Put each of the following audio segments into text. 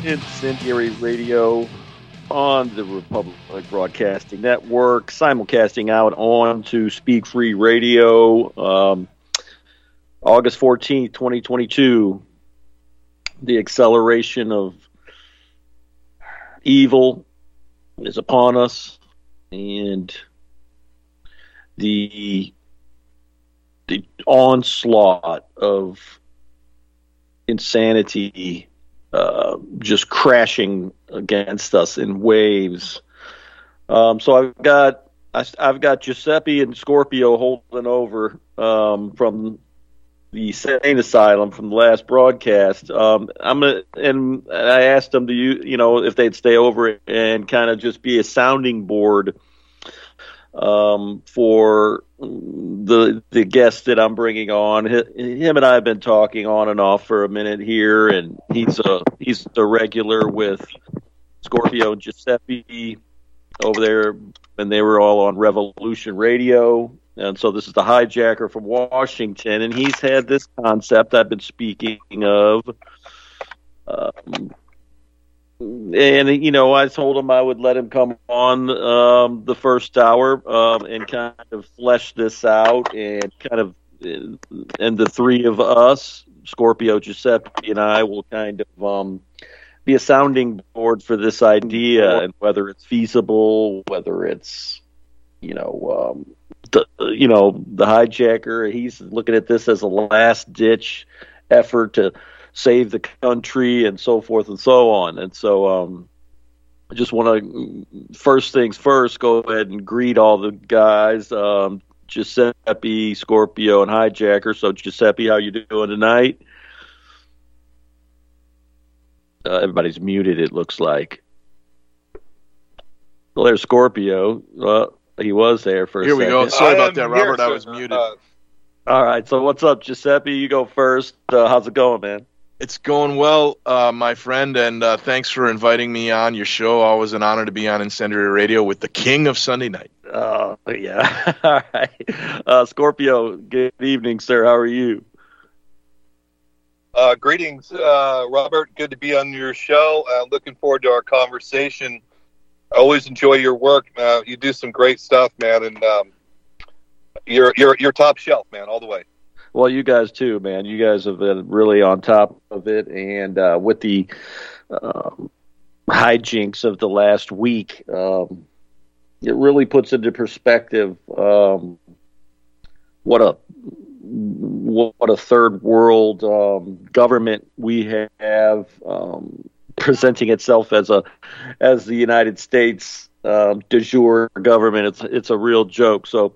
Incendiary Radio on the Republic Broadcasting Network, simulcasting out on to Speak Free Radio, August 14th, 2022. The acceleration of evil is upon us, and the onslaught of insanity just crashing against us in waves. So I've got Giuseppe and Scorpio holding over from the insane asylum from the last broadcast. And I asked them to if they'd stay over and kind of just be a sounding board for the guest that I'm bringing on. Him and I have been talking on and off for a minute here, and he's a regular with Scorpio and Giuseppe over there, and they were all on Revolution Radio. And so this is the hijacker from Washington, and he's had this concept I've been speaking of. And, I told him I would let him come on the first hour and kind of flesh this out, and and the three of us, Scorpio, Giuseppe, and I, will kind of be a sounding board for this idea, and whether it's feasible, whether it's, the hijacker, he's looking at this as a last-ditch effort to save the country and so forth and so on. And so I just want to, first things first, go ahead and greet all the guys, Giuseppe, Scorpio, and Hijacker. So Giuseppe, how you doing tonight? Everybody's muted, it looks like. Well, there's Scorpio. He was there for a second. Here we go. Sorry about that, Robert. I was muted. All right. So what's up, Giuseppe? You go first. How's it going, man? It's going well, my friend, and thanks for inviting me on your show. Always an honor to be on Incendiary Radio with the king of Sunday night. Oh, yeah. All right. Scorpio, good evening, sir. How are you? Greetings, Robert. Good to be on your show. Looking forward to our conversation. I always enjoy your work. You do some great stuff, man, and you're top shelf, man, all the way. Well, you guys too, man. You guys have been really on top of it, and with the hijinks of the last week, it really puts into perspective what a third world government we have presenting itself as the United States de jure government. It's a real joke. So.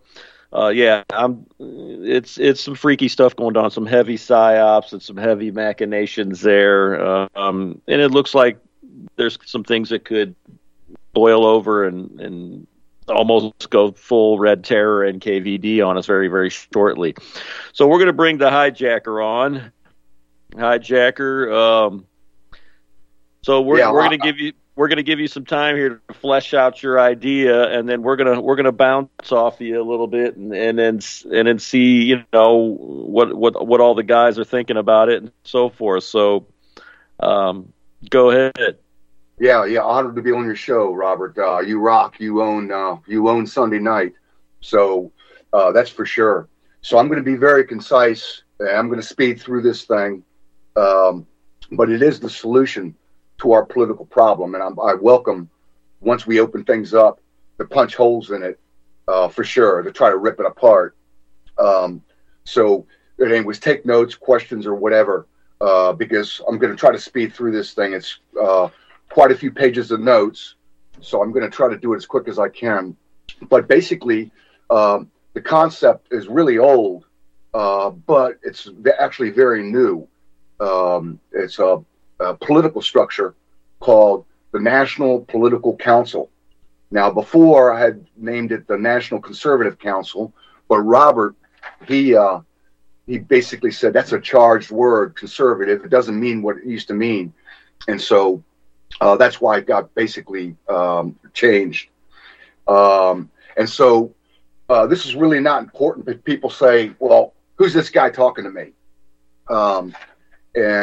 It's some freaky stuff going on, some heavy psyops and some heavy machinations there, and it looks like there's some things that could boil over and almost go full Red Terror and KVD on us very, very shortly. So we're going to bring the hijacker on. Hijacker. So we're going to give you. We're going to give you some time here to flesh out your idea, and then we're gonna bounce off you a little bit, and then see what all the guys are thinking about it and so forth. So, go ahead. Yeah. Honored to be on your show, Robert. You rock. You own Sunday night. So that's for sure. So I'm going to be very concise. I'm going to speed through this thing, but it is the solution to our political problem, and I welcome, once we open things up, to punch holes in it for sure, to try to rip it apart. So anyways, take notes, questions, or whatever, because I'm going to try to speed through this thing. It's quite a few pages of notes, so I'm going to try to do it as quick as I can. But basically, the concept is really old, but it's actually very new. It's a political structure called the National Political Council. Now, before I had named it the National Conservative Council, but Robert, he basically said that's a charged word, conservative. It doesn't mean what it used to mean, and so that's why it got basically changed. And so this is really not important, but people say, "Well, who's this guy talking to me?" And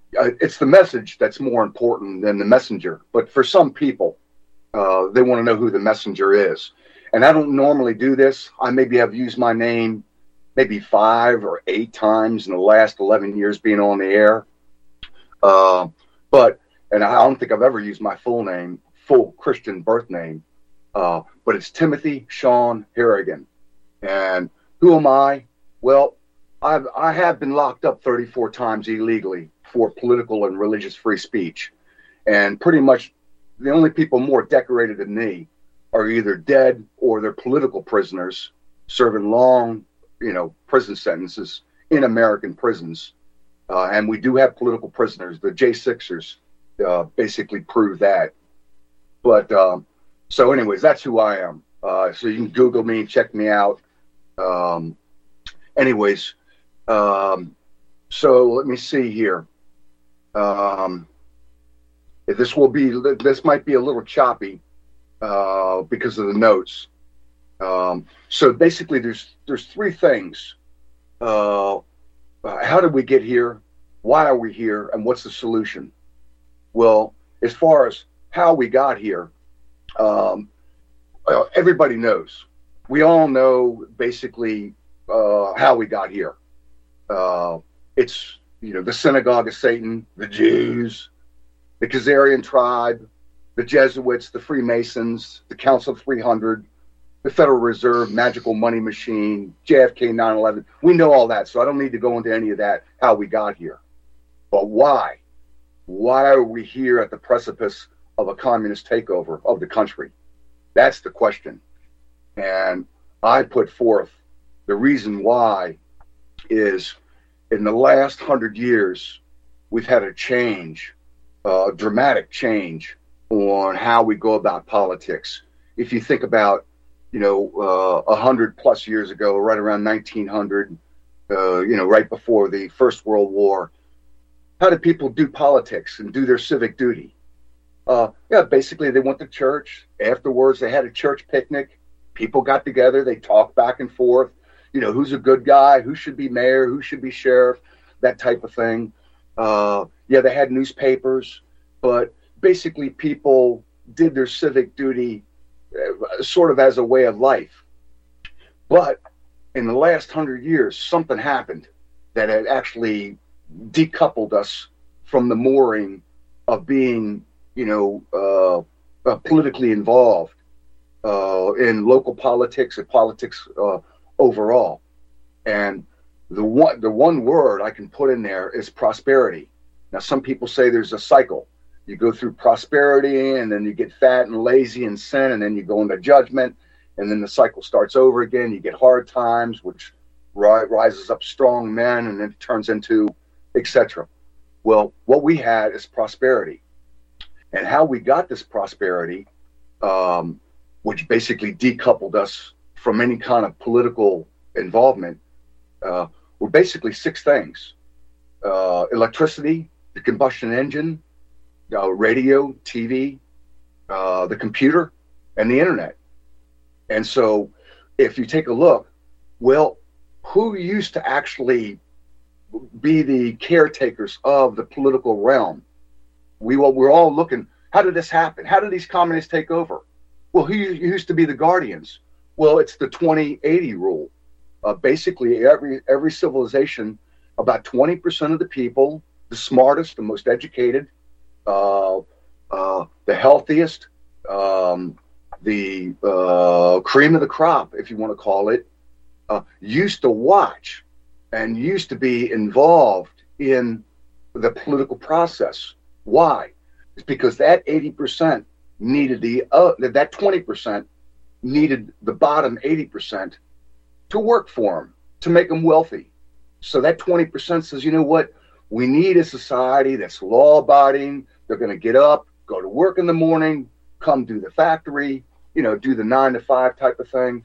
it's the message that's more important than the messenger. But for some people, they want to know who the messenger is. And I don't normally do this. I maybe have used my name maybe 5 or 8 times in the last 11 years being on the air. And I don't think I've ever used my full name, full Christian birth name. But it's Timothy Sean Harrigan. And who am I? Well, I have been locked up 34 times illegally for political and religious free speech. And pretty much the only people more decorated than me are either dead or they're political prisoners serving long, prison sentences in American prisons. And we do have political prisoners. The J6ers basically prove that. But so anyways, that's who I am. So you can Google me and check me out. So let me see here. This might be a little choppy because of the notes. So basically, there's 3 things. How did we get here? Why are we here? And what's the solution? Well, as far as how we got here, everybody knows. We all know basically how we got here. It's the synagogue of Satan, the Jews, the Khazarian tribe, the Jesuits, the Freemasons, the Council of 300, the Federal Reserve, magical money machine, JFK, 9/11. We know all that, so I don't need to go into any of that, how we got here. But why? Why are we here at the precipice of a communist takeover of the country? That's the question. And I put forth the reason why is in the last 100 years, we've had a change, a dramatic change on how we go about politics. If you think about, 100 plus years ago, right around 1900, right before the First World War, how did people do politics and do their civic duty? Basically they went to church. Afterwards, they had a church picnic. People got together. They talked back and forth. Who's a good guy? Who should be mayor? Who should be sheriff? That type of thing. They had newspapers, but basically people did their civic duty sort of as a way of life. But in the last 100 years, something happened that had actually decoupled us from the mooring of being, politically involved in local politics and politics overall. And the one word I can put in there is prosperity. Now, some people say there's a cycle. You go through prosperity, and then you get fat and lazy and sin, and then you go into judgment, and then the cycle starts over again. You get hard times, which rises up strong men, and then it turns into etc. Well, what we had is prosperity. And how we got this prosperity, which basically decoupled us from any kind of political involvement, were basically 6 things. Electricity, the combustion engine, radio, TV, the computer, and the internet. And so if you take a look, well, who used to actually be the caretakers of the political realm? We're all looking, how did this happen? How did these communists take over? Well, who used to be the guardians? Well, it's the 20/80 rule. Basically, every civilization, about 20% of the people, the smartest, the most educated, the healthiest, the cream of the crop, if you want to call it, used to watch and used to be involved in the political process. Why? It's because that 80% needed that 20% needed the bottom 80% to work for them, to make them wealthy. So that 20% says, you know what? We need a society that's law-abiding. They're going to get up, go to work in the morning, come do the factory, do the 9 to 5 type of thing.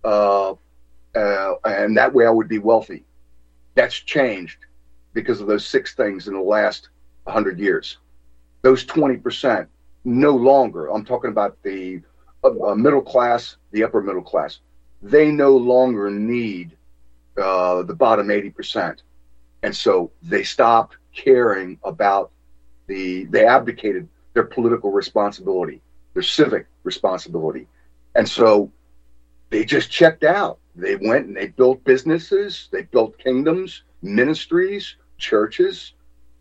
And that way I would be wealthy. That's changed because of those 6 things in the last 100 years. Those 20% no longer, I'm talking about the middle class, the upper middle class, they no longer need the bottom 80%. And so they stopped caring about they abdicated their political responsibility, their civic responsibility. And so they just checked out. They went and they built businesses, they built kingdoms, ministries, churches.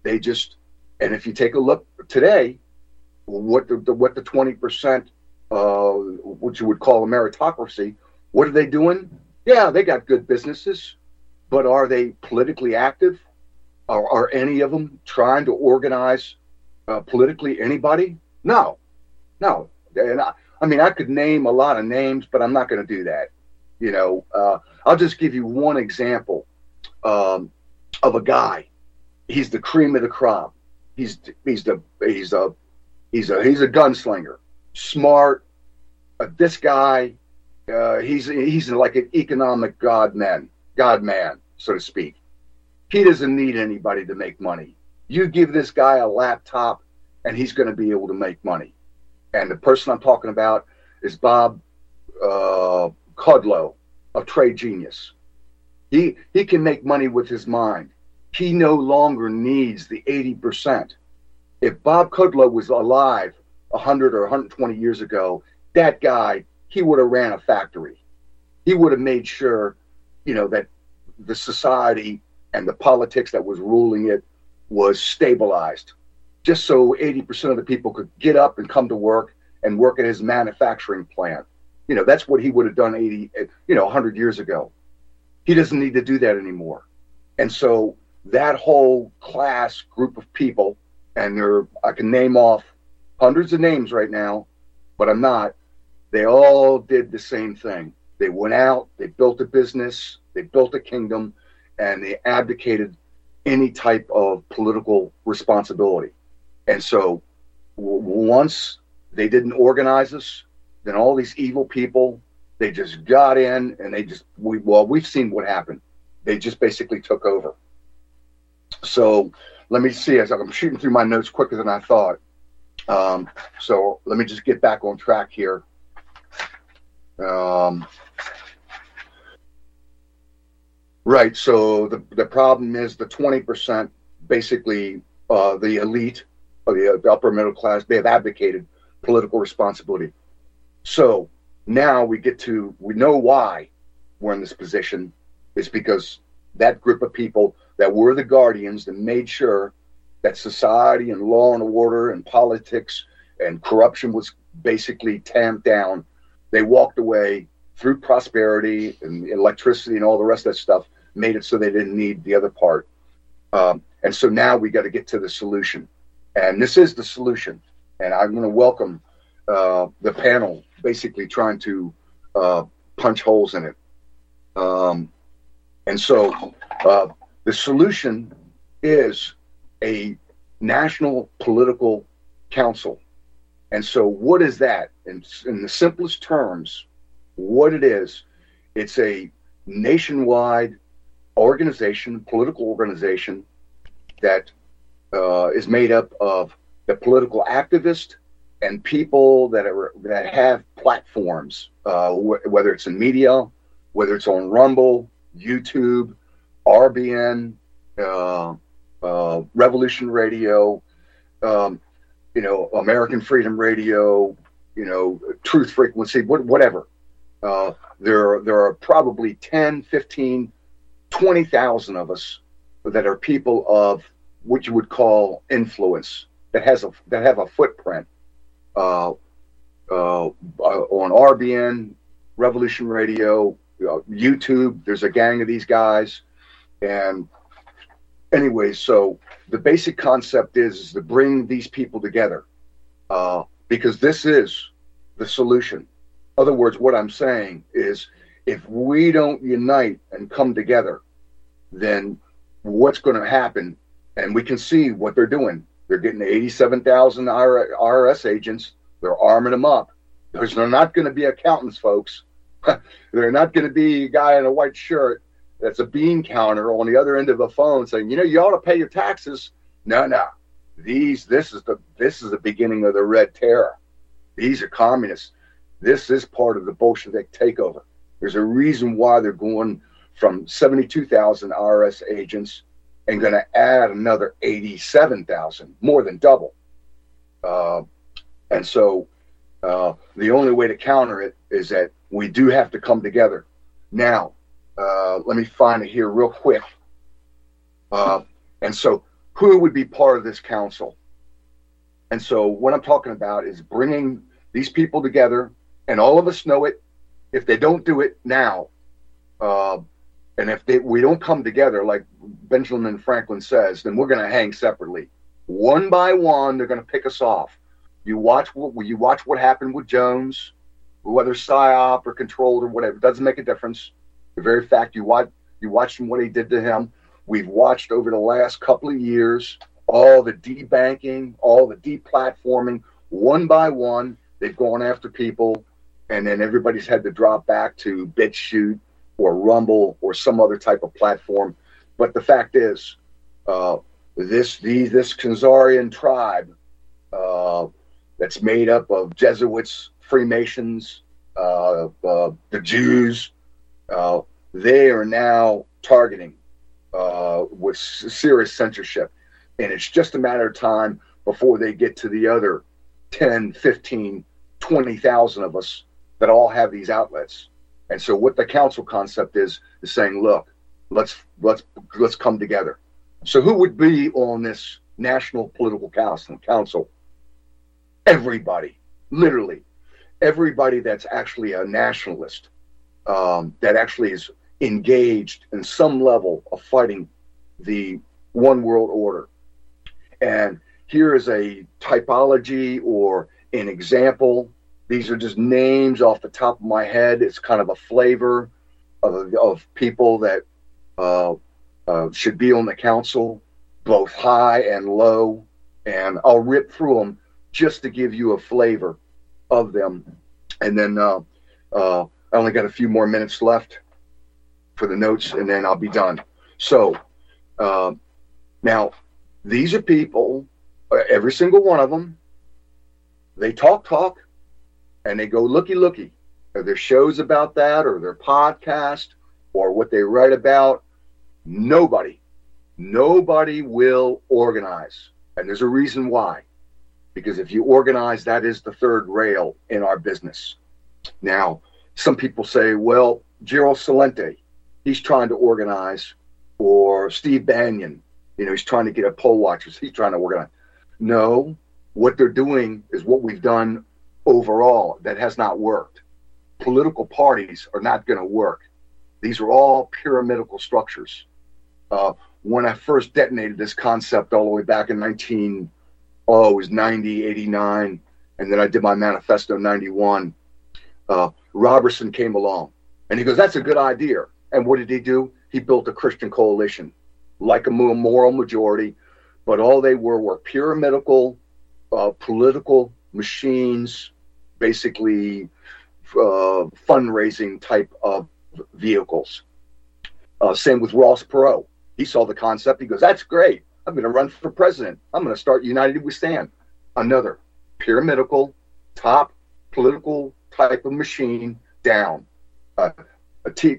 And if you take a look today, what the 20%, what you would call a meritocracy, what are they doing? Yeah, they got good businesses, but are they politically active? Are any of them trying to organize politically anybody? No. And I could name a lot of names, but I'm not going to do that. I'll just give you one example of a guy. He's the cream of the crop. He's a gunslinger, smart. This guy, he's like an economic god man, so to speak. He doesn't need anybody to make money. You give this guy a laptop, and he's going to be able to make money. And the person I'm talking about is Bob Kudlow, a trade genius. He can make money with his mind. He no longer needs the 80%. If Bob Kudlow was alive 100 or 120 years ago, that guy, he would have ran a factory. He would have made sure, that the society and the politics that was ruling it was stabilized, just so 80% of the people could get up and come to work and work at his manufacturing plant. That's what he would have done 100 years ago. He doesn't need to do that anymore. And so that whole class group of people, and I can name off hundreds of names right now, but I'm not. They all did the same thing. They went out, they built a business, they built a kingdom, and they abdicated any type of political responsibility. And so once they didn't organize us, then all these evil people, they just got in and we've seen what happened. They just basically took over. So let me see, as I'm shooting through my notes quicker than I thought. So let me just get back on track here. Right. So the problem is the 20%, basically the elite or the upper middle class, they have abdicated political responsibility. So now we know why we're in this position. It's because that group of people that were the guardians that made sure that society and law and order and politics and corruption was basically tamped down. They walked away through prosperity and electricity and all the rest of that stuff, made it so they didn't need the other part. And so now we got to get to the solution. And this is the solution. And I'm going to welcome the panel basically trying to punch holes in it. And so the solution is a national political council. And so what is that? In the simplest terms, what it is, it's a nationwide organization, political organization that is made up of the political activists and people that have platforms, whether it's in media, whether it's on Rumble, YouTube, RBN, Revolution Radio, American Freedom Radio, Truth Frequency, whatever. There are probably 10, 15, 20,000 of us that are people of what you would call influence, that have a footprint on RBN, Revolution Radio, YouTube. There's a gang of these guys. And anyway, so the basic concept is to bring these people together because this is the solution. In other words, what I'm saying is if we don't unite and come together, then what's going to happen? And we can see what they're doing. They're getting 87,000 IRS agents. They're arming them up. They're not going to be accountants, folks. They're not going to be a guy in a white shirt that's a bean counter on the other end of the phone saying, you ought to pay your taxes. No. This is the beginning of the Red Terror. These are communists. This is part of the Bolshevik takeover. There's a reason why they're going from 72,000 IRS agents and going to add another 87,000, more than double. And so the only way to counter it is that we do have to come together. Now, let me find it here real quick. And so who would be part of this council? And so what I'm talking about is bringing these people together, and all of us know it. If they don't do it now, and if we don't come together, like Benjamin Franklin says, then we're going to hang separately. One by one, they're going to pick us off. You watch what happened with Jones, whether psyop or controlled or whatever. It doesn't make a difference. The very fact you watched him, what he did to him. We've watched over the last couple of years all the debanking, all the deplatforming. One by one, they've gone after people, and then everybody's had to drop back to BitChute or Rumble or some other type of platform. But the fact is, this Khazarian tribe that's made up of Jesuits, Freemasons, the Jews, they are now targeting with serious censorship. And it's just a matter of time before they get to the other 10, 15, 20,000 of us that all have these outlets. And so what the council concept is saying, look, let's come together. So who would be on this national political council? Everybody, literally everybody that's actually a nationalist, that actually is engaged in some level of fighting the one world order. And here is a typology or an example. These are just names off the top of my head. It's kind of a flavor of people that should be on the council, both high and low. And I'll rip through them just to give you a flavor of them. And then I only got a few more minutes left for the notes, and then I'll be done. So now, these are people, every single one of them, they talk, and they go looky. Are there shows about that, or their podcast, or what they write about? Nobody will organize. And there's a reason why. Because if you organize, that is the third rail in our business. Now, some people say, well, Gerald Celente, he's trying to organize, or Steve Bannon, he's trying to get a poll watchers. He's trying to organize. No, what they're doing is what we've done overall that has not worked. Political parties are not going to work. These are all pyramidal structures. When I first detonated this concept all the way back in 90, 89, and then I did my manifesto in 91, Robertson came along, and he goes, that's a good idea. And what did he do? He built a Christian coalition, like a moral majority, but all they were pyramidal political machines, basically fundraising type of vehicles. Same with Ross Perot. He saw the concept. He goes, that's great. I'm going to run for president. I'm going to start United We Stand. Another pyramidal, top political type of machine down. Tea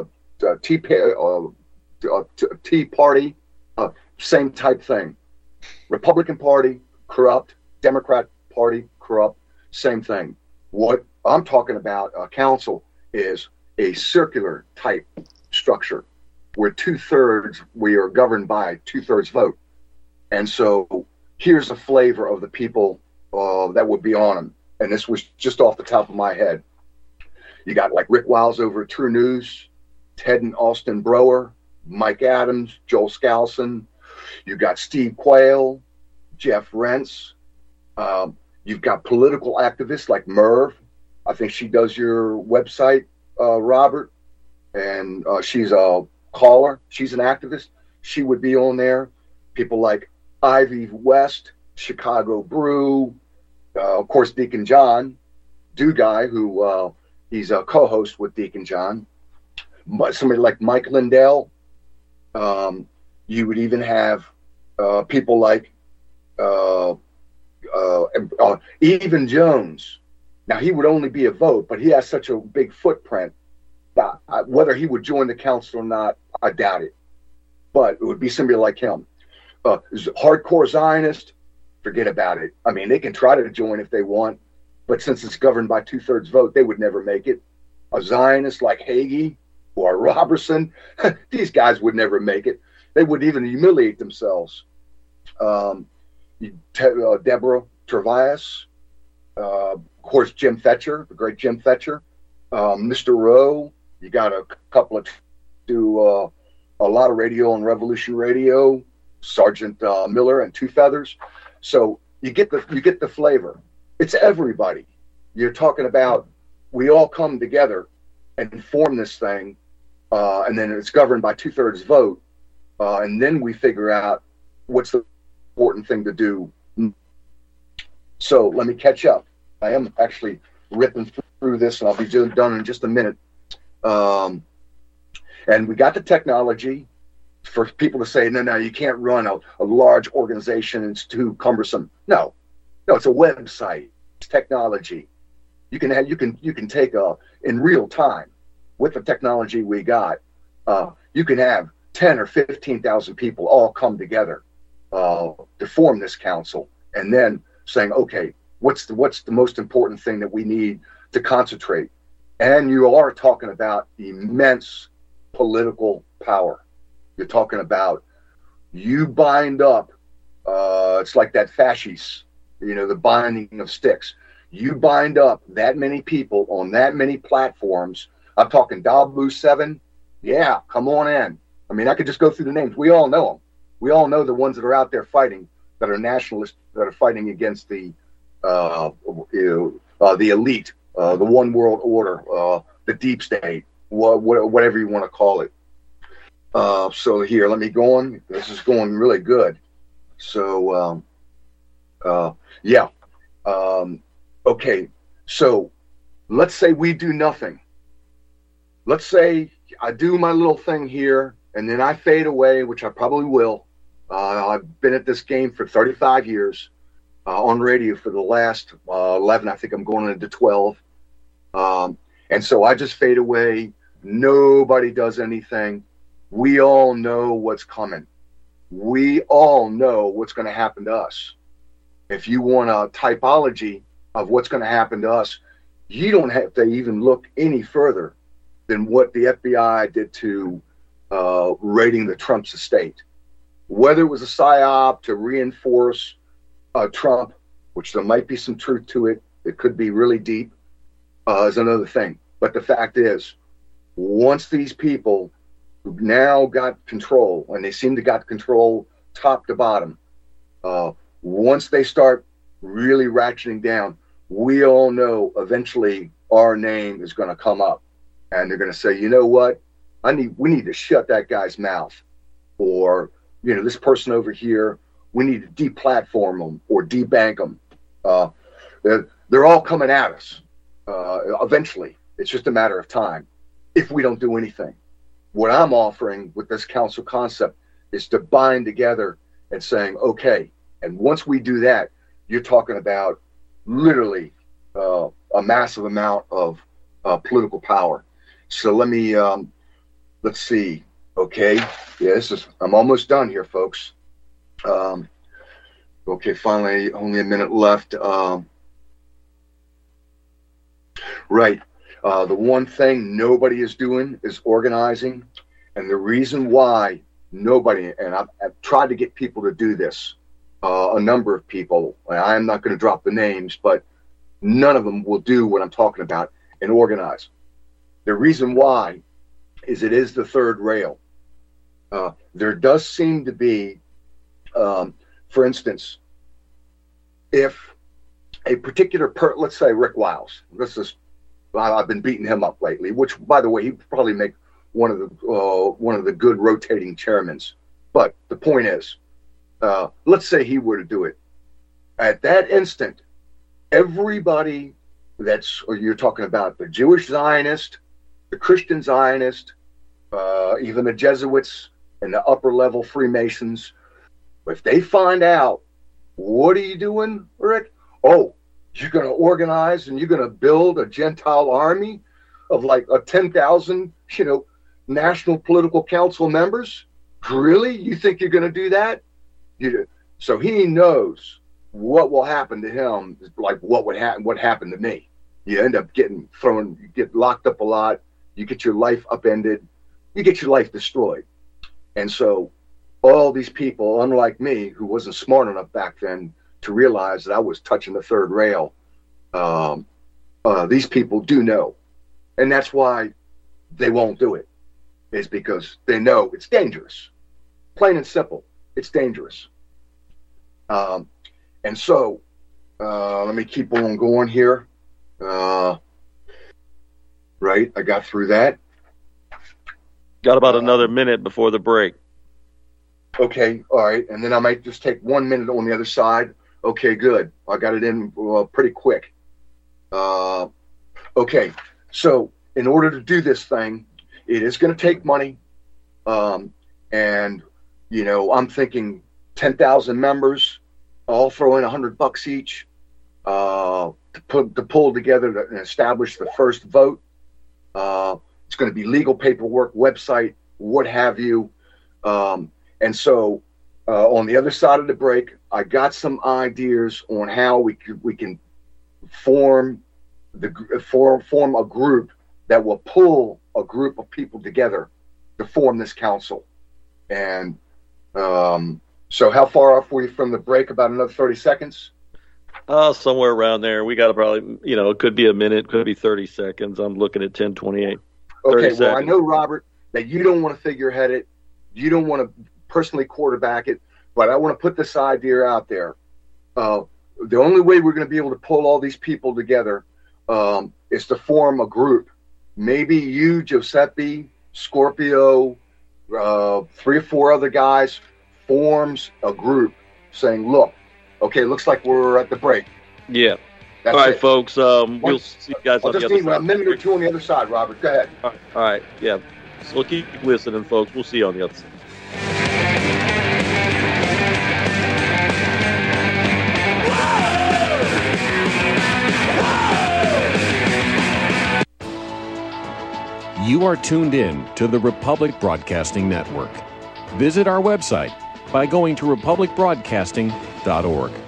Party, same type thing. Republican Party, corrupt. Democrat Party, corrupt. Same thing. What I'm talking about, council, is a circular type structure where we are governed by 2/3 vote. And so here's a flavor of the people that would be on them. And this was just off the top of my head. You got like Rick Wiles over at True News, Ted and Austin Brower, Mike Adams, Joel Skousen. You've got Steve Quayle, Jeff Rentz. You've got political activists like Merv. I think she does your website, Robert. And she's a caller. She's an activist. She would be on there. People like Ivy West, Chicago Brew, of course, Deacon John, Guy, who he's a co-host with Deacon John. But somebody like Mike Lindell. You would even have people like even Jones. Now, he would only be a vote, but he has such a big footprint that whether he would join the council or not, I doubt it. but it would be somebody like him. Hardcore Zionist, forget about it. I mean, they can try to join if they want, but since it's governed by 2/3 vote, they would never make it. A Zionist like Hagee or Robertson, these guys would never make it. They would even humiliate themselves. Deborah Travaias, of course, Jim Fetcher, the great Jim Fetcher, Mr. Rowe. You got a couple of do a lot of radio on Revolution Radio, Sergeant Miller and Two Feathers. So you get the flavor. It's everybody. You're talking about we all come together and form this thing, and then it's governed by 2/3 vote, and then we figure out what's the important thing to do. So let me catch up. I am actually ripping through this, and I'll be done in just a minute. And we got the technology for people to say, no, you can't run a large organization. It's too cumbersome. No, it's a website. It's technology. You can take in real time with the technology we got. You can have 10 or 15,000 people all come together to form this council, and then saying, okay, what's the most important thing that we need to concentrate? And you are talking about immense political power. You're talking about you bind up. It's like that fascist, the binding of sticks. You bind up that many people on that many platforms. I'm talking Dabu 7. Yeah, come on in. I mean, I could just go through the names. We all know them. We all know the ones that are out there fighting, that are nationalists, that are fighting against the elite, the one world order, the deep state, whatever you want to call it. So here, let me go on. This is going really good. So, yeah. Okay, so let's say we do nothing. Let's say I do my little thing here, and then I fade away, which I probably will. I've been at this game for 35 years, on radio for the last 11. I think I'm going into 12. And so I just fade away. Nobody does anything. We all know what's coming. We all know what's going to happen to us. If you want a typology of what's going to happen to us, you don't have to even look any further than what the FBI did to raiding the Trump's estate. Whether it was a psyop to reinforce Trump, which there might be some truth to it, it could be really deep, is another thing. But the fact is, once these people who now got control, and they seem to got control top to bottom, once they start really ratcheting down, we all know eventually our name is going to come up, and they're going to say, you know what, we need to shut that guy's mouth, or this person over here, we need to deplatform them or debank them. They're all coming at us eventually. It's just a matter of time if we don't do anything. What I'm offering with this council concept is to bind together and saying, okay, and once we do that, you're talking about literally a massive amount of political power. So let me, let's see. Okay. Yeah, I'm almost done here, folks. Okay, finally, only a minute left. Right. The one thing nobody is doing is organizing. And the reason why nobody, and I've tried to get people to do this, a number of people, I'm not going to drop the names, but none of them will do what I'm talking about and organize. The reason why is it is the third rail. There does seem to be, for instance, if a particular let's say Rick Wiles, I've been beating him up lately, which, by the way, he'd probably make one of the good rotating chairmen. But the point is, let's say he were to do it. At that instant, everybody you're talking about the Jewish Zionist, the Christian Zionist, even the Jesuits and the upper level Freemasons, if they find out, what are you doing, Rick? Oh, you're going to organize and you're going to build a Gentile army of like 10,000, National Political Council members? Really? You think you're going to do that? So he knows what will happen to him, like what happened to me. You end up getting thrown, you get locked up a lot, you get your life upended, you get your life destroyed. And so all these people, unlike me, who wasn't smart enough back then to realize that I was touching the third rail, these people do know. And that's why they won't do it, is because they know it's dangerous. Plain and simple, it's dangerous. And so, let me keep on going here. Right, I got through that. Got about another minute before the break. Okay, all right, and then I might just take 1 minute on the other side. Okay, good. I got it in pretty quick. Okay, so in order to do this thing, it is going to take money, and I'm thinking 10,000 members, all throw in $100 each to pull together and establish the first vote. It's going to be legal paperwork, website, what have you. And so on the other side of the break, I got some ideas on how we can form a group that will pull a group of people together to form this council. And so how far off were you from the break? About another 30 seconds? Somewhere around there. We got to probably, it could be a minute, could be 30 seconds. I'm looking at 10:28. Okay, well, I know, Robert, that you don't want to figurehead it. You don't want to personally quarterback it, but I want to put this idea out there. The only way we're going to be able to pull all these people together is to form a group. Maybe you, Giuseppe, Scorpio, 3 or 4 other guys forms a group saying, look, okay, looks like we're at the break. Yeah. That's all right, it. Folks. We'll see you guys on the other side. I'll just need a minute or two on the other side, Robert. Go ahead. All right. Yeah. So keep listening, folks. We'll see you on the other side. You are tuned in to the Republic Broadcasting Network. Visit our website by going to republicbroadcasting.org.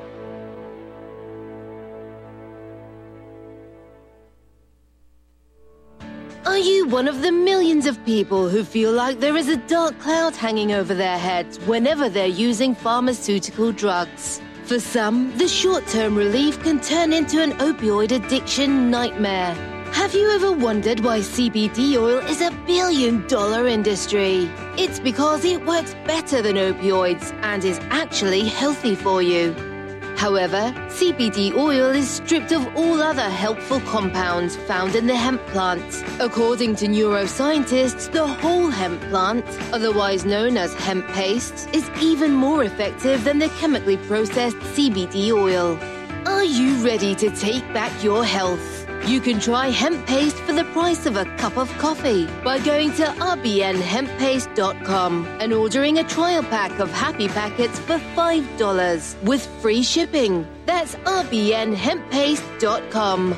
Are you one of the millions of people who feel like there is a dark cloud hanging over their heads whenever they're using pharmaceutical drugs? For some, the short-term relief can turn into an opioid addiction nightmare. Have you ever wondered why CBD oil is a billion-dollar industry? It's because it works better than opioids and is actually healthy for you. However, CBD oil is stripped of all other helpful compounds found in the hemp plant. According to neuroscientists, the whole hemp plant, otherwise known as hemp paste, is even more effective than the chemically processed CBD oil. Are you ready to take back your health? You can try hemp paste for the price of a cup of coffee by going to rbnhemppaste.com and ordering a trial pack of Happy Packets for $5 with free shipping. That's rbnhemppaste.com.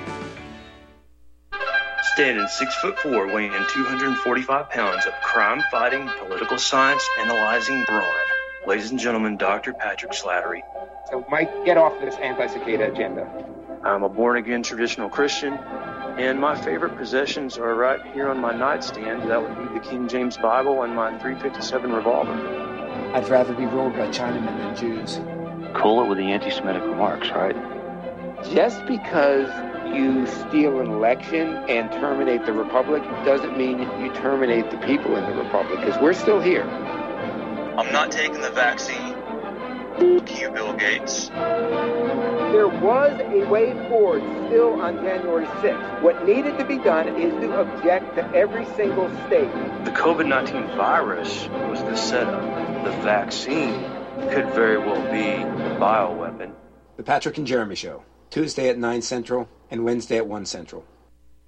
Standing 6'4", weighing 245 pounds of crime-fighting, political science analyzing brawn. Ladies and gentlemen, Dr. Patrick Slattery. So, Mike, get off this anti-cicada agenda. I'm a born-again traditional Christian, and my favorite possessions are right here on my nightstand. That would be the King James Bible and my .357 revolver. I'd rather be ruled by Chinamen than Jews. Cool it with the anti-Semitic remarks, right? Just because you steal an election and terminate the Republic doesn't mean you terminate the people in the Republic, because we're still here. I'm not taking the vaccine. Fuck you, Bill Gates. There was a way forward still on January 6th. What needed to be done is to object to every single state. The COVID-19 virus was the setup. The vaccine could very well be the bioweapon. The Patrick and Jeremy Show, Tuesday at 9 Central and Wednesday at 1 Central.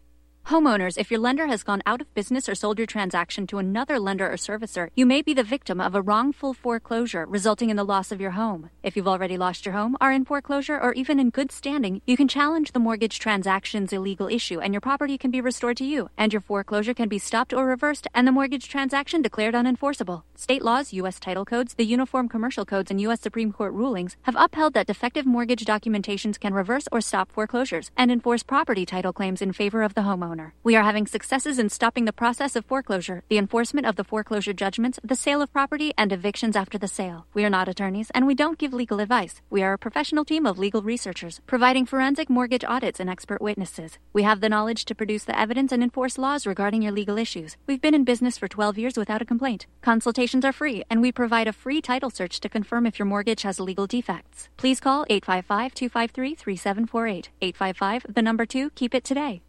Homeowners, if your lender has gone out of business or sold your transaction to another lender or servicer, you may be the victim of a wrongful foreclosure, resulting in the loss of your home. If you've already lost your home, are in foreclosure, or even in good standing, you can challenge the mortgage transaction's illegal issue, and your property can be restored to you, and your foreclosure can be stopped or reversed, and the mortgage transaction declared unenforceable. State laws, U.S. title codes, the Uniform Commercial Codes, and U.S. Supreme Court rulings have upheld that defective mortgage documentations can reverse or stop foreclosures and enforce property title claims in favor of the homeowner. We are having successes in stopping the process of foreclosure, the enforcement of the foreclosure judgments, the sale of property, and evictions after the sale. We are not attorneys, and we don't give legal advice. We are a professional team of legal researchers, providing forensic mortgage audits and expert witnesses. We have the knowledge to produce the evidence and enforce laws regarding your legal issues. We've been in business for 12 years without a complaint. Consultations are free, and we provide a free title search to confirm if your mortgage has legal defects. Please call 855-253-3748. 855, 2, keep it today.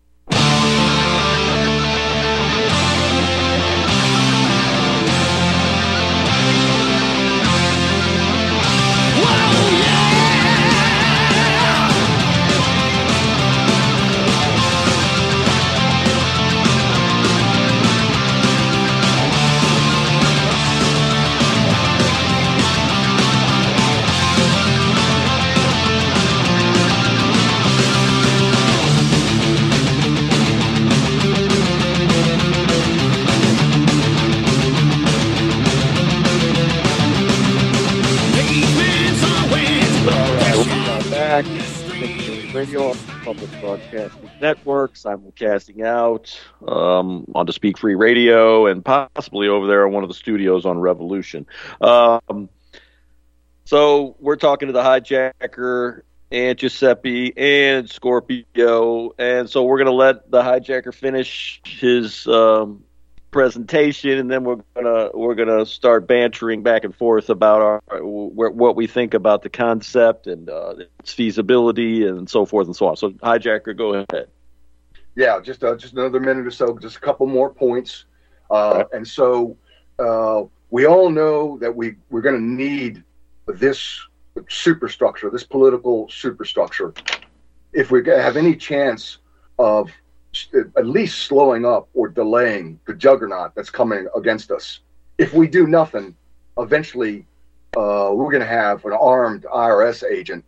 Radio on Public Broadcasting Network, simulcasting out onto Speak Free Radio, and possibly over there in one of the studios on Revolution. So we're talking to the hijacker and Giuseppe and Scorpio, and so we're going to let the hijacker finish his presentation, and then we're gonna start bantering back and forth about what we think about the concept and its feasibility and so forth and so on. So, hijacker, go ahead. Yeah, just another minute or so, just a couple more points. And so we all know that we're going to need this superstructure, this political superstructure, if we have any chance of at least slowing up or delaying the juggernaut that's coming against us. If we do nothing, eventually we're going to have an armed IRS agent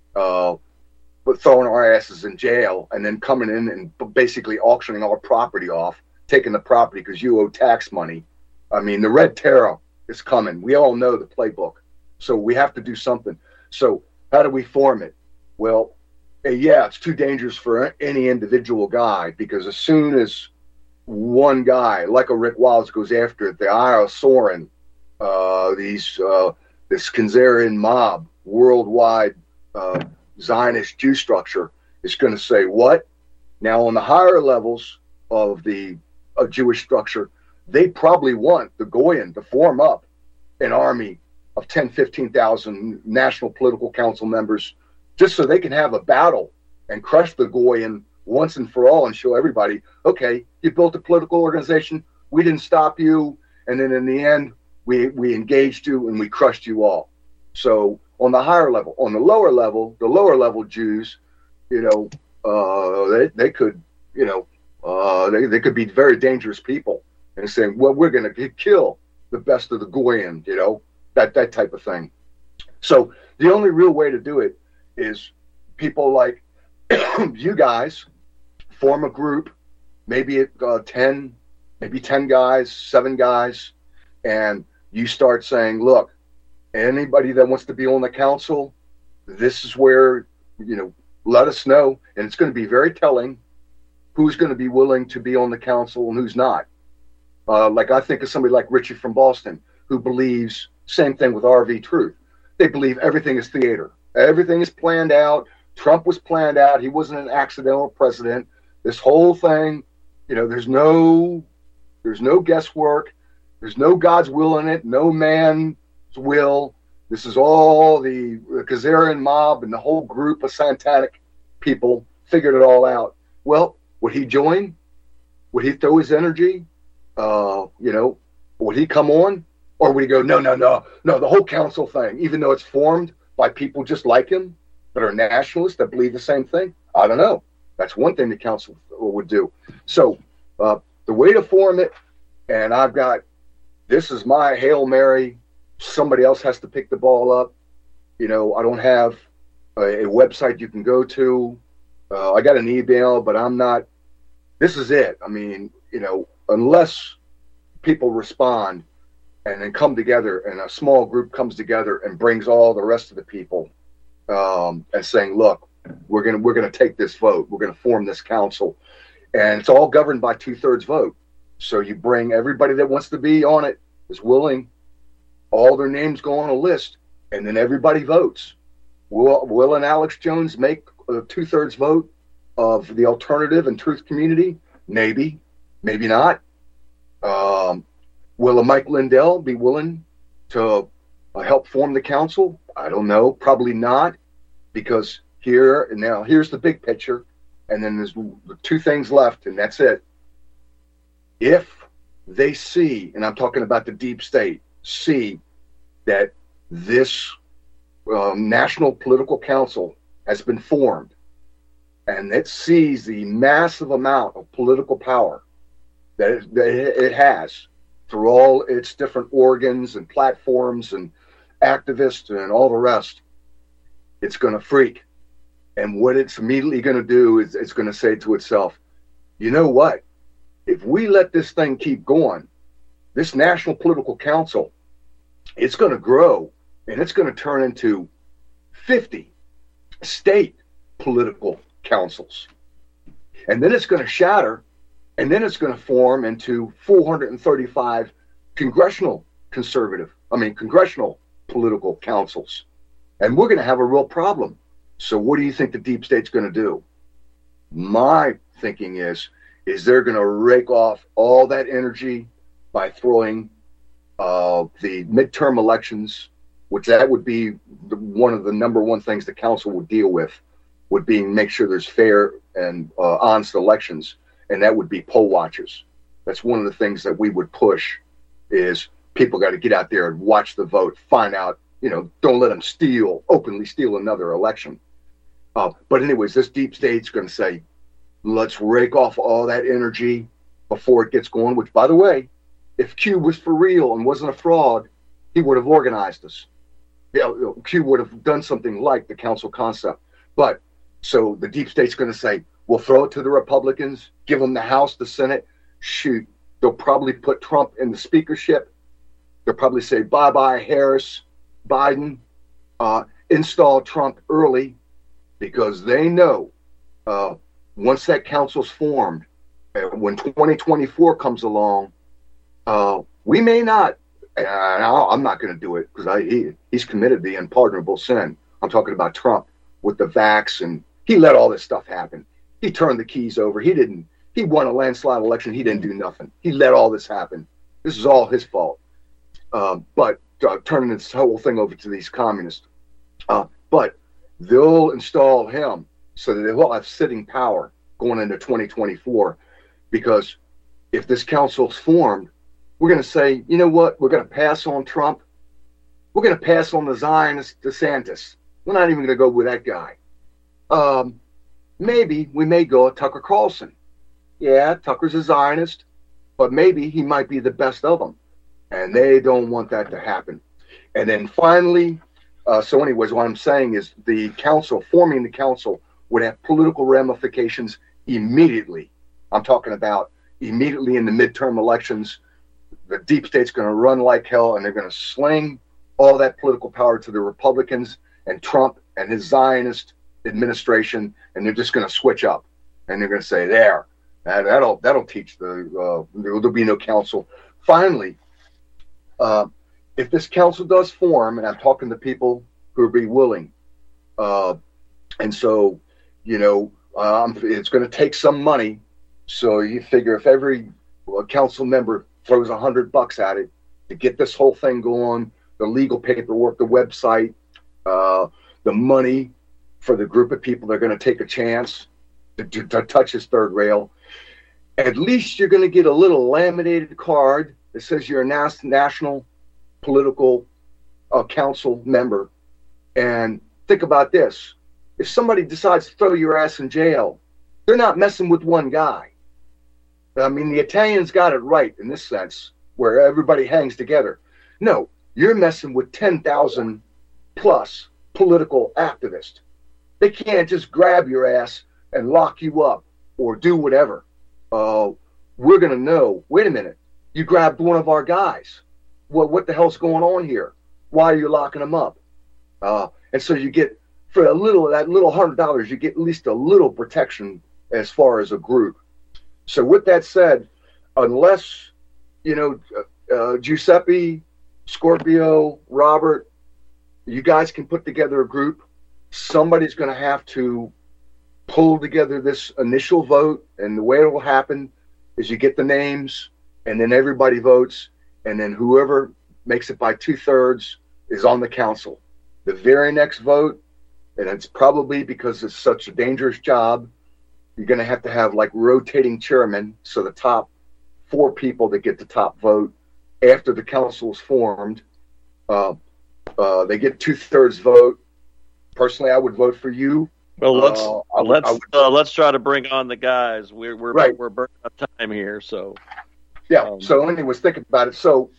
throwing our asses in jail and then coming in and basically auctioning our property off, taking the property because you owe tax money. I mean, the Red Terror is coming. We all know the playbook. So we have to do something. So how do we form it? Well, yeah, it's too dangerous for any individual guy, because as soon as one guy, like a Rick Wiles, goes after it, the Ira Soren, this Khazarian mob, worldwide Zionist Jew structure, is going to say, what? Now, on the higher levels of the Jewish structure, they probably want the Goyen to form up an army of 10, 15,000 National Political Council members, just so they can have a battle and crush the Goyen once and for all and show everybody, okay, you built a political organization, we didn't stop you, and then in the end, we engaged you and we crushed you all. So on the higher level, on the lower level Jews, they could, they could be very dangerous people and saying, well, we're going to kill the best of the Goyen, that type of thing. So the only real way to do it is people like you guys form a group, maybe 10 guys, 7 guys, and you start saying, look, anybody that wants to be on the council, this is where, let us know. And it's going to be very telling who's going to be willing to be on the council and who's not. Like I think of somebody like Richie from Boston, who believes, same thing with RV Truth. They believe everything is theater. Everything is planned out. Trump was planned out. He wasn't an accidental president. This whole thing, there's no guesswork. There's no God's will in it. No man's will. This is all the Khazarian mob and the whole group of satanic people figured it all out. Well, would he join? Would he throw his energy? Would he come on? Or would he go, no, the whole council thing, even though it's formed by people just like him, that are nationalists, that believe the same thing? I don't know. That's one thing the council would do. So the way to form it, and this is my Hail Mary. Somebody else has to pick the ball up. I don't have a website you can go to. I got an email, but this is it. I mean, unless people respond and then come together and a small group comes together and brings all the rest of the people and saying, look, we're going to take this vote. We're going to form this council. And it's all governed by 2/3 vote. So you bring everybody that wants to be on it, is willing, all their names go on a list, and then everybody votes. Will and Alex Jones make a 2/3 vote of the alternative and truth community? Maybe, maybe not. Will a Mike Lindell be willing to help form the council? I don't know. Probably not, because here's the big picture, and then there's two things left, and that's it. If they see, and I'm talking about the deep state, see that this National Political Council has been formed, and it sees the massive amount of political power that it has through all its different organs and platforms and activists and all the rest, it's going to freak. And what it's immediately going to do is it's going to say to itself, you know what? If we let this thing keep going, this National Political Council, it's going to grow, and it's going to turn into 50 state political councils. And then it's going to shatter, and then it's going to form into 435 congressional political councils. And we're going to have a real problem. So what do you think the deep state's going to do? My thinking is they're going to rake off all that energy by throwing the midterm elections, which that would be one of the number one things the council would deal with, would be make sure there's fair and honest elections, and that would be poll watchers. That's one of the things that we would push, is people got to get out there and watch the vote, find out, don't let them openly steal another election. But anyways, this deep state's going to say, let's rake off all that energy before it gets going, which, by the way, if Q was for real and wasn't a fraud, he would have organized us. Q would have done something like the council concept. But so the deep state's going to say, we'll throw it to the Republicans, give them the House, the Senate. Shoot, they'll probably put Trump in the speakership. They'll probably say, bye-bye, Harris, Biden, install Trump early, because they know once that council's formed, when 2024 comes along, we may not, I'm not going to do it, because he's committed the unpardonable sin. I'm talking about Trump with the vax, and he let all this stuff happen. He turned the keys over. He won a landslide election. He didn't do nothing. He let all this happen. This is all his fault. But turning this whole thing over to these communists. But they'll install him so that they'll have sitting power going into 2024. Because if this council's formed, we're going to say, you know what? We're going to pass on Trump. We're going to pass on the Zionist DeSantis. We're not even going to go with that guy. Maybe we may go with Tucker Carlson. Yeah, Tucker's a Zionist, but maybe he might be the best of them. And they don't want that to happen. And then finally, so anyways, what I'm saying is forming the council would have political ramifications immediately. I'm talking about immediately in the midterm elections. The deep state's going to run like hell, and they're going to sling all that political power to the Republicans and Trump and his Zionist administration, and they're just going to switch up. And they're going to say, that'll teach there'll be no council. Finally, if this council does form, and I'm talking to people who would be willing, and so, it's going to take some money. So you figure if every council member throws $100 at it to get this whole thing going, the legal paperwork, the website, the money for the group of people that are going to take a chance to touch this third rail, at least you're going to get a little laminated card that says you're a national political council member. And think about this. If somebody decides to throw your ass in jail, they're not messing with one guy. I mean, the Italians got it right in this sense, where everybody hangs together. No, you're messing with 10,000 plus political activists. They can't just grab your ass and lock you up or do whatever. We're going to know, wait a minute, you grabbed one of our guys. What the hell's going on here? Why are you locking them up? And so you get, for that little $100, you get at least a little protection as far as a group. So with that said, unless, Giuseppe, Scorpio, Robert, you guys can put together a group, somebody's going to have to pull together this initial vote. And the way it will happen is you get the names and then everybody votes. And then whoever makes it by 2/3 is on the council. The very next vote, and it's probably because it's such a dangerous job, you're going to have like rotating chairmen. So the top 4 people that get the top vote after the council is formed, they get 2/3 vote. Personally, I would vote for you. Well, let's try to bring on the guys. We're burning up time here, so. Yeah. So anyways, thinking about it. So,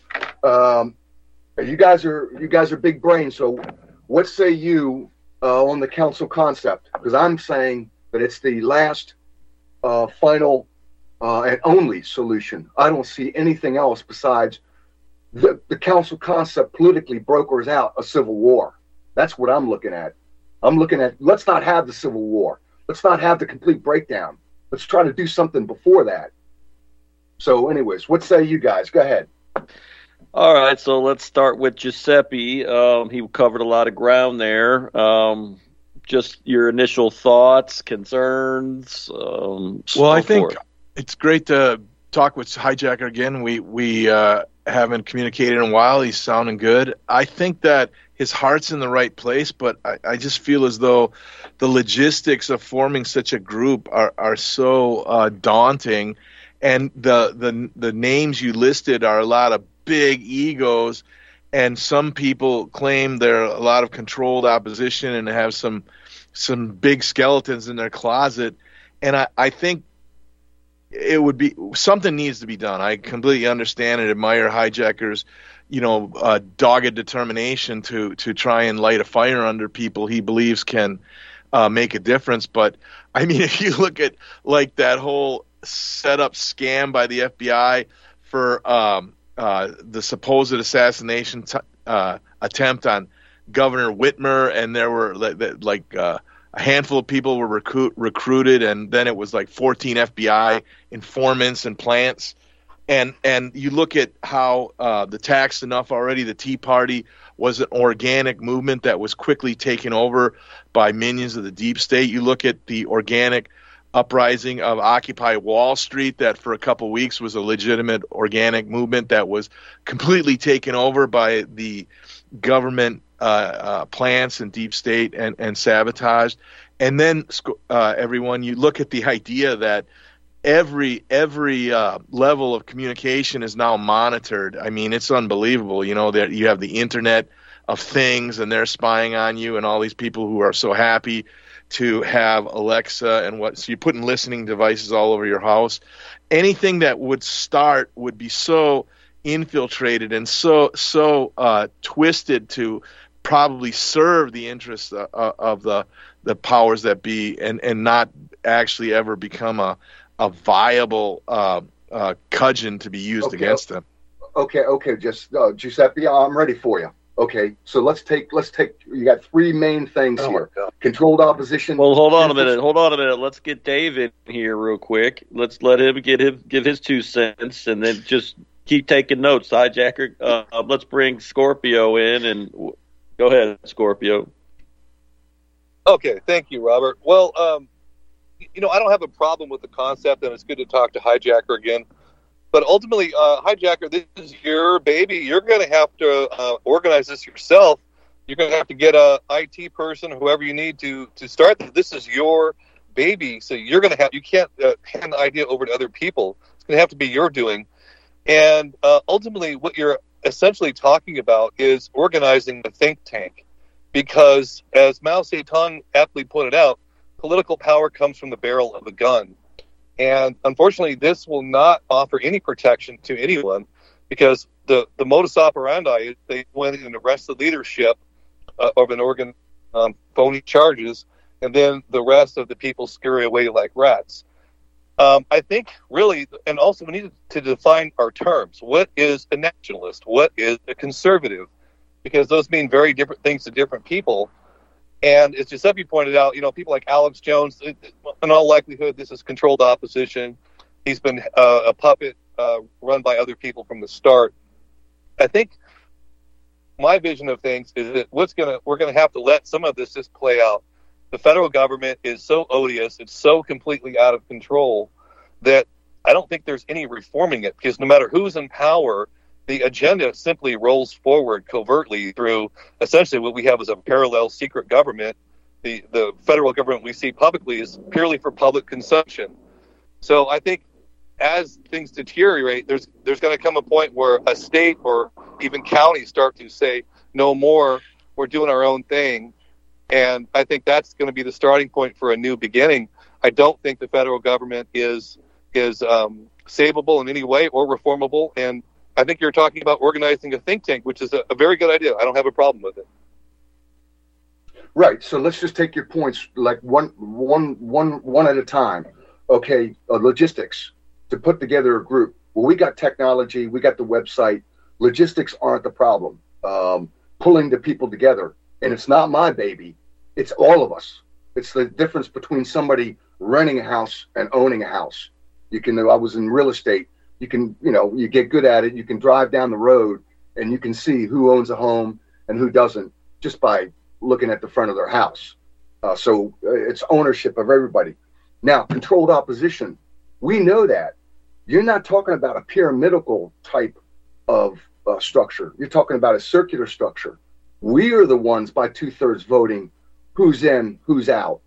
you guys are big brains. So, what say you on the council concept? Because I'm saying that it's the last, final, and only solution. I don't see anything else besides the council concept politically brokers out a civil war. That's what I'm looking at. I'm looking at, let's not have the civil war. Let's not have the complete breakdown. Let's try to do something before that. So anyways, what say you guys? Go ahead. All right, so let's start with Giuseppe. He covered a lot of ground there. Just your initial thoughts, concerns. I think it's great to talk with Hijacker again. We haven't communicated in a while. He's sounding good. I think that his heart's in the right place, but I just feel as though the logistics of forming such a group are so daunting. And the names you listed are a lot of big egos, and some people claim they're a lot of controlled opposition and have some big skeletons in their closet. And I think it would be something needs to be done. I completely understand and admire Hijacker's, dogged determination to try and light a fire under people he believes can make a difference. But I mean, if you look at like that whole set up scam by the FBI for the supposed assassination attempt on Governor Whitmer, and there were a handful of people were recruited, and then it was like 14 FBI informants and plants. And you look at how the taxed enough already, the Tea Party was an organic movement that was quickly taken over by minions of the deep state. You look at the organic uprising of Occupy Wall Street that for a couple of weeks was a legitimate organic movement that was completely taken over by the government plants and deep state and sabotaged. And then everyone, you look at the idea that every level of communication is now monitored. I mean, it's unbelievable, that you have the Internet of Things and they're spying on you, and all these people who are so happy to have Alexa and so you're putting listening devices all over your house. Anything that would start would be so infiltrated and so twisted to probably serve the interests of the powers that be, and not actually ever become a viable cudgel to be used against them. Okay, just Giuseppe, I'm ready for you. Okay, so let's take. You got 3 main things here: controlled opposition. Well, hold on a minute. Let's get Dave in here real quick. Let's let him give his 2 cents, and then just keep taking notes, Hijacker. Let's bring Scorpio in, and go ahead, Scorpio. Okay, thank you, Robert. Well, I don't have a problem with the concept, and it's good to talk to Hijacker again. But ultimately, Hijacker, this is your baby. You're going to have to organize this yourself. You're going to have to get a IT person, whoever you need to start this. This is your baby, so you can't hand the idea over to other people. It's going to have to be your doing. And ultimately, what you're essentially talking about is organizing the think tank. Because, as Mao Zedong aptly pointed out, political power comes from the barrel of a gun. And unfortunately, this will not offer any protection to anyone, because the modus operandi is they went and arrest the leadership of an organ phony charges, and then the rest of the people scurry away like rats. I think really, and also we need to define our terms. What is a nationalist? What is a conservative? Because those mean very different things to different people. And as Giuseppe pointed out, people like Alex Jones, in all likelihood, this is controlled opposition. He's been a puppet run by other people from the start. I think my vision of things is that we're going to have to let some of this just play out. The federal government is so odious, it's so completely out of control that I don't think there's any reforming it, because no matter who's in power, the agenda simply rolls forward covertly through essentially what we have as a parallel secret government. The federal government we see publicly is purely for public consumption. So I think as things deteriorate, there's going to come a point where a state or even counties start to say, no more, we're doing our own thing. And I think that's going to be the starting point for a new beginning. I don't think the federal government is savable in any way or reformable. And I think you're talking about organizing a think tank, which is a very good idea. I don't have a problem with it. Right. So let's just take your points like one at a time. Okay. Logistics, to put together a group. Well, we got technology. We got the website. Logistics aren't the problem. Pulling the people together. And it's not my baby. It's all of us. It's the difference between somebody renting a house and owning a house. I was in real estate. You can, you get good at it. You can drive down the road and you can see who owns a home and who doesn't just by looking at the front of their house. So it's ownership of everybody. Now, controlled opposition. We know that. You're not talking about a pyramidal type of structure. You're talking about a circular structure. We are the ones by 2/3 voting who's in, who's out.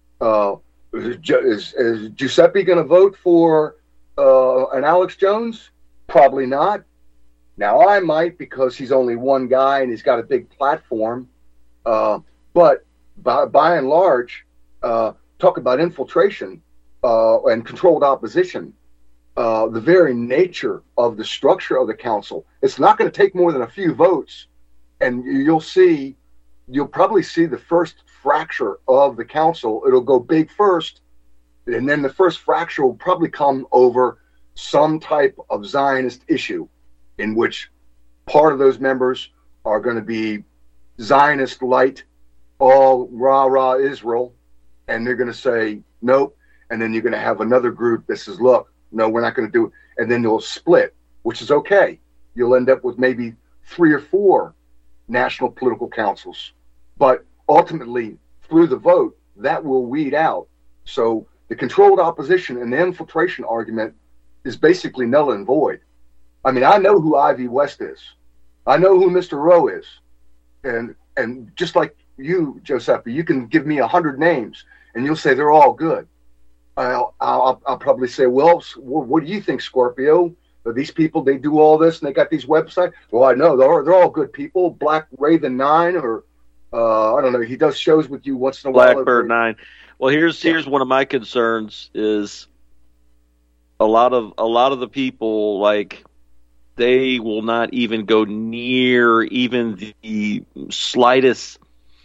Is Giuseppe going to vote for an Alex Jones? Probably not. Now, I might, because he's only one guy and he's got a big platform. But by and large, talk about infiltration and controlled opposition. The very nature of the structure of the council, it's not going to take more than a few votes. And you'll probably see the first fracture of the council. It'll go big first, and then the first fracture will probably come over some type of Zionist issue in which part of those members are going to be Zionist light, all rah Israel, and they're going to say nope. And then you're going to have another group that says, look, no, we're not going to do it. And then you'll split, which is okay. You'll end up with maybe 3 or 4 national political councils. But ultimately, through the vote, that will weed out. So the controlled opposition and the infiltration argument is basically null and void. I mean, I know who Ivy West is. I know who Mr. Rowe is. And just like you, Giuseppe, you can give me 100 names, and you'll say they're all good. I'll probably say, well, what do you think, Scorpio? These people, they do all this and they got these websites. Well, I know they're all good people. Black Raven 9, or I don't know. He does shows with you once in a while. Blackbird 9. Well, here's one of my concerns is a lot of the people, like, they will not even go near even the slightest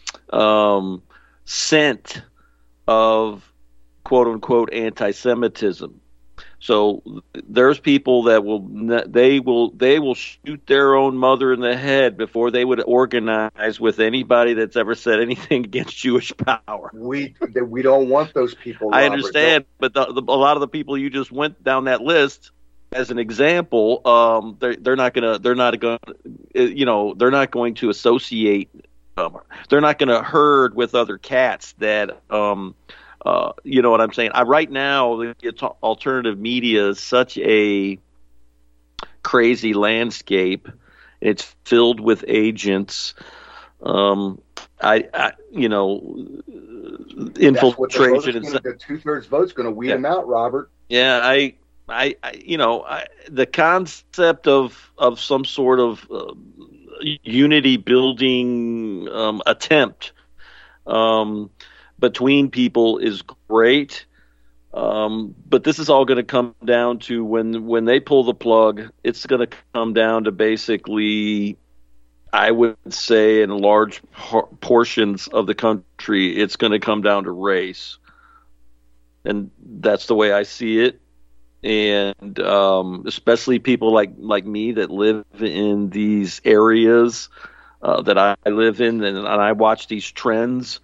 scent of quote unquote anti-Semitism. So there's people that will shoot their own mother in the head before they would organize with anybody that's ever said anything against Jewish power. We don't want those people. Robert. I understand, but a lot of the people you just went down that list as an example, they're not going to associate. They're not going to herd with other cats that. You know what I'm saying? Right now, the alternative media is such a crazy landscape. It's filled with agents. Infiltration. The 2/3 vote's going to weed them out, Robert. Yeah, the concept of some sort of unity building attempt. between people is great. But this is all going to come down to when they pull the plug, it's going to come down to basically, I would say in large portions of the country, it's going to come down to race. And that's the way I see it. And especially people like me that live in these areas that I live in, and I watch these trends.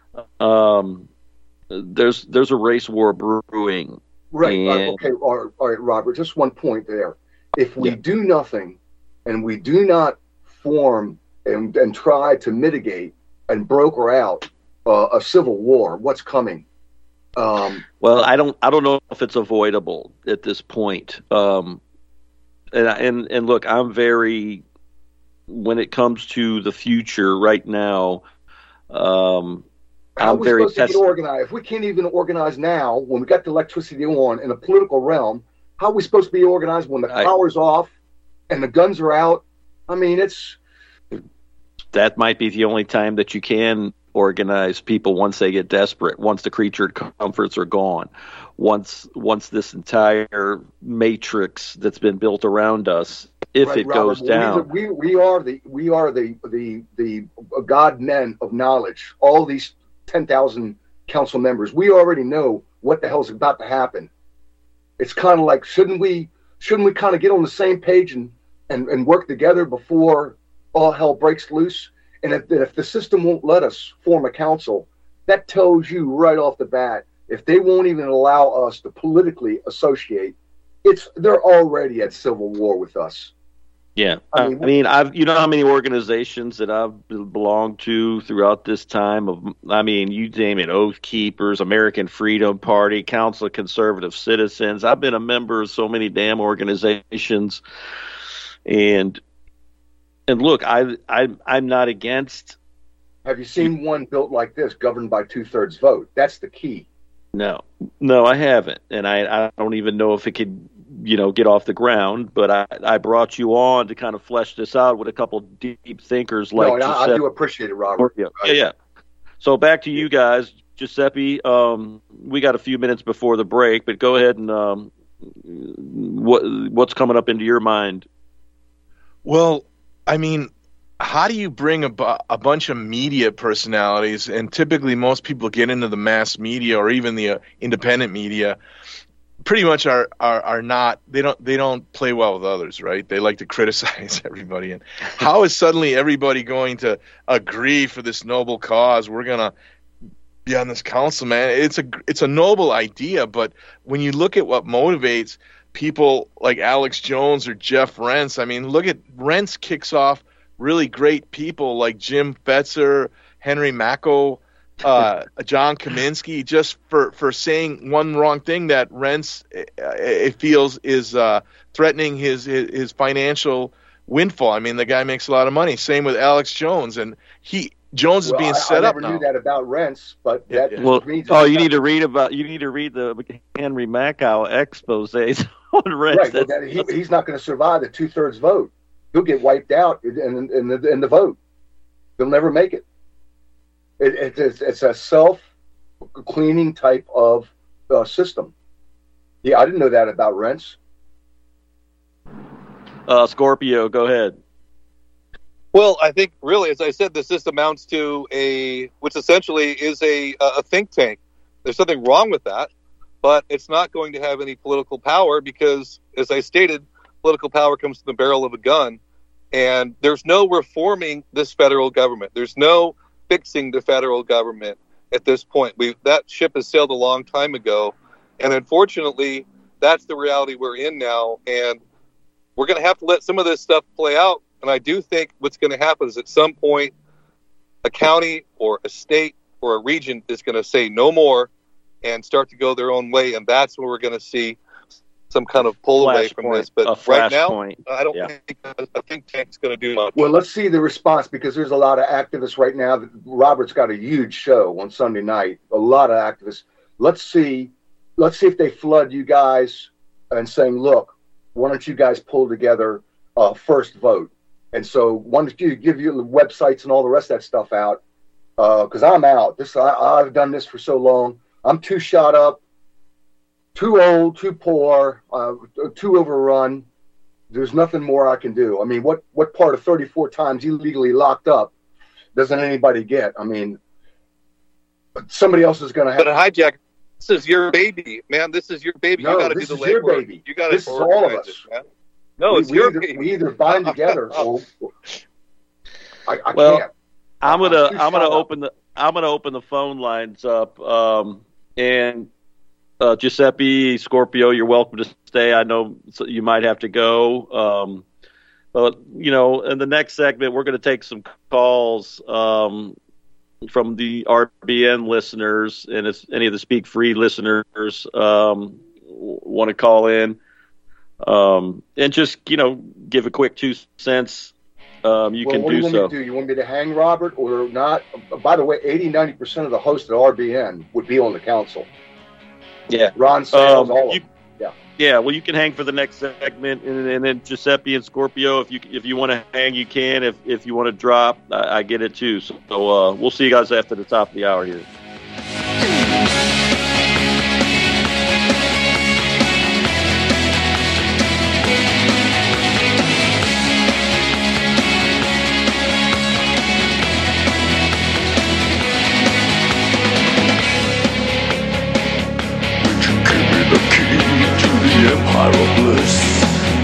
There's a race war brewing. Right. Okay. All right, Robert. Just one point there. If we do nothing, and we do not form and try to mitigate and broker out a civil war, what's coming? Well, I don't know if it's avoidable at this point. And look, I'm very, when it comes to the future right now. How are we supposed to get organized? If we can't even organize now, when we got the electricity on in the political realm, how are we supposed to be organized when the power's off and the guns are out? I mean, that might be the only time that you can organize people once they get desperate, once the creature comforts are gone, once this entire matrix that's been built around us, if it goes down. We are the God men of knowledge. All these 10,000 council members, we already know what the hell's about to happen. It's kind of like, shouldn't we kind of get on the same page and work together before all hell breaks loose? And if the system won't let us form a council, that tells you right off the bat, if they won't even allow us to politically associate, they're already at civil war with us. Yeah, I mean, you know how many organizations that I've belonged to throughout this time you name it, Oath Keepers, American Freedom Party, Council of Conservative Citizens. I've been a member of so many damn organizations, and look, I'm not against. Have you seen one built like this, governed by 2/3 vote? That's the key. No, I haven't, and I don't even know if it could, get off the ground. But I brought you on to kind of flesh this out with a couple deep thinkers like. No, I do appreciate it, Robert. Yeah. So back to you guys, Giuseppe. We got a few minutes before the break, but go ahead and what's coming up into your mind? Well, I mean, how do you bring a bunch of media personalities, and typically most people get into the mass media or even the independent media, pretty much are not, they don't play well with others, right? They like to criticize everybody. And how is suddenly everybody going to agree for this noble cause? We're going to be on this council, man. It's a noble idea, but when you look at what motivates people like Alex Jones or Jeff Rense, I mean, look at Rense kicks off really great people like Jim Fetzer, Henry Macko, John Kaminsky, just for saying one wrong thing that Rense feels is threatening his financial windfall. I mean, the guy makes a lot of money. Same with Alex Jones, and Jones is being set up now. I never knew that about Rents, but that means you need to read the Henry Macko exposés on Rents. Right, but he's not going to survive the 2/3 vote. He'll get wiped out in the vote. He'll never make it. It's a self-cleaning type of system. Yeah, I didn't know that about Rents. Scorpio, go ahead. Well, I think really, as I said, the system amounts to which essentially is a think tank. There's something wrong with that, but it's not going to have any political power because, as I stated, political power comes from the barrel of a gun, and there's no reforming this federal government. There's no fixing the federal government at this point. That ship has sailed a long time ago, and unfortunately, that's the reality we're in now, and we're going to have to let some of this stuff play out. And I do think what's going to happen is at some point, a county or a state or a region is going to say no more and start to go their own way. And that's where we're going to see some kind of pull away from this. But right now, I don't think a think tank's going to do much. Well, let's see the response, because there's a lot of activists right now. Robert's got a huge show on Sunday night. A lot of activists. Let's see if they flood you guys and saying, look, why don't you guys pull together a first vote? And so why don't you give your websites and all the rest of that stuff out because I'm out. I've done this for so long. I'm too shot up, too old, too poor, too overrun. There's nothing more I can do. I mean, what part of 34 times illegally locked up doesn't anybody get? I mean, somebody else is going to have. But a hijacker, this is your baby, man. This is your baby. No, you got to do the labor. Baby. You got to. This is all of us. Man. No, it's your baby. We either bind together or I well, can't. I'm gonna open the phone lines up, and Giuseppe, Scorpio, you're welcome to stay. I know you might have to go, but in the next segment we're going to take some calls from the RBN listeners, and if any of the Speak Free listeners want to call in, and just give a quick 2 cents. You can do so. What do you want me to do? You want me to hang Robert or not? By the way, 80-90% of the hosts at RBN would be on the council. Yeah, Ron Sales, all of them. Yeah. Well, you can hang for the next segment, and then Giuseppe and Scorpio, if you want to hang, you can. If you want to drop, I get it too. So we'll see you guys after the top of the hour here. Empire of bliss.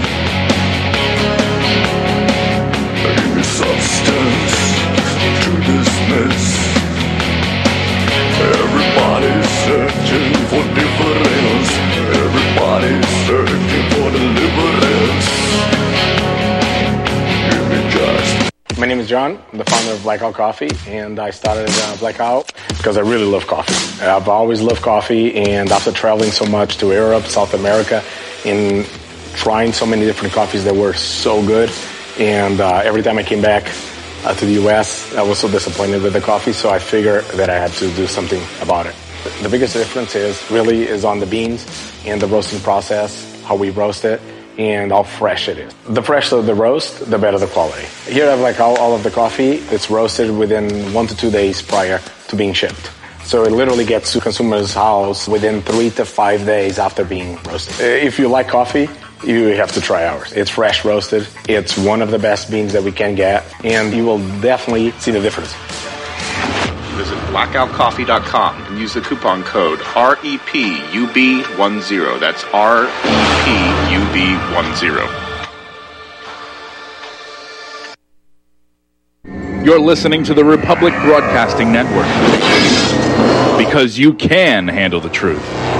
Give me substance to dismiss. Everybody's searching for difference. Everybody's searching for deliverance. Give me just. My name is John. I'm the founder of Blackout Coffee, and I started Blackout because I really love coffee. I've always loved coffee, and after traveling so much to Europe, South America, and trying so many different coffees that were so good, and every time I came back to the U.S., I was so disappointed with the coffee, so I figured that I had to do something about it. The biggest difference is on the beans and the roasting process, how we roast it, and how fresh it is. The fresher the roast, the better the quality. Here I have all of the coffee. It's roasted within 1 to 2 days prior to being shipped. So it literally gets to consumer's house within 3 to 5 days after being roasted. If you like coffee, you have to try ours. It's fresh roasted. It's one of the best beans that we can get, and you will definitely see the difference. Visit blackoutcoffee.com and use the coupon code REPUB10. That's REPUB10. You're listening to the Republic Broadcasting Network, because you can handle the truth.